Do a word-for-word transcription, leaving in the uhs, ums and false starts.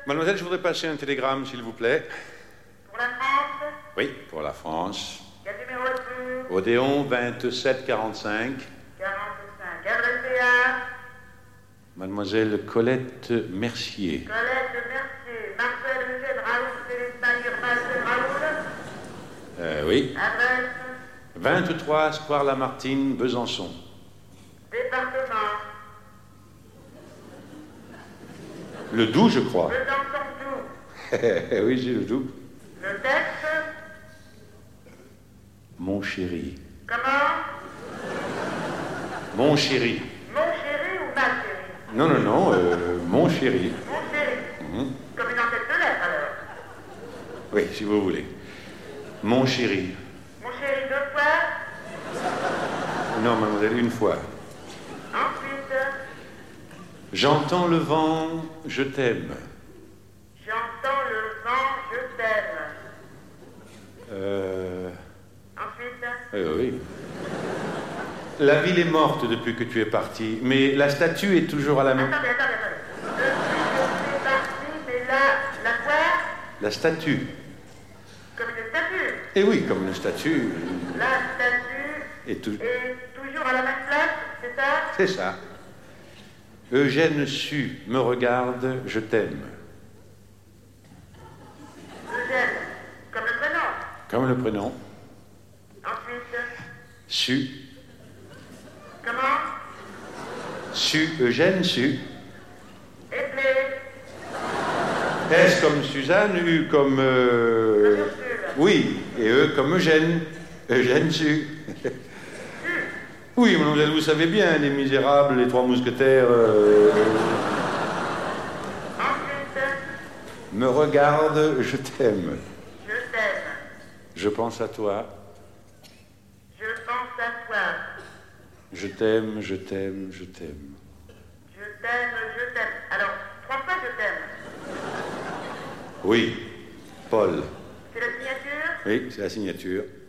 Mademoiselle, je voudrais passer un télégramme, s'il vous plaît. Pour la France? Oui, pour la France. Quel numéro est-ce? Odéon vingt-sept quarante-cinq. quarante-cinq. Adressé à? Mademoiselle Colette Mercier. Colette Mercier. Marcel Eugène Raoul, Céline Maillard, Marcel Raoul. Euh, oui. Adresse? vingt-trois Square Lamartine, Besançon. Département? Le Doubs, je crois. Besançon Doubs. Oui, c'est le Doubs. Le texte? Mon chéri. Comment? Mon chéri. Mon chéri ou ma chérie? Non, non, non, euh, mon chéri. Mon chéri. Mhm. Comme une enquête de lettres, alors. Oui, si vous voulez. Mon chéri. Mon chéri deux fois? Non, mademoiselle, une fois. Ensuite? J'entends le vent, je t'aime. J'entends le vent, je t'aime. Euh... Ensuite? Oui, oui. La ville est morte depuis que tu es parti, mais la statue est toujours à la même... Attendez, attendez, attendez. Depuis que je suis parti, mais là, la quoi? La statue. Comme une statue. Eh oui, comme une statue. La statue Et tout... est toujours à la même place, c'est ça? C'est ça. Eugène Sue me regarde, je t'aime. Eugène, comme le prénom. Comme le prénom. Ensuite? Sue. Comment? Sue, Eugène Sue. Éplé. S comme Suzanne, U comme... euh, Comme Ursule. Oui, et E comme Eugène. Eugène Sue. Oui, mademoiselle, vous savez bien, Les Misérables, Les Trois Mousquetaires... euh, Ensuite? Me regarde, je t'aime. Je t'aime. Je pense à toi. Je pense à toi. Je t'aime, je t'aime, je t'aime. Je t'aime, je t'aime. Alors, trois fois je t'aime. Oui, Paul. C'est la signature? Oui, c'est la signature.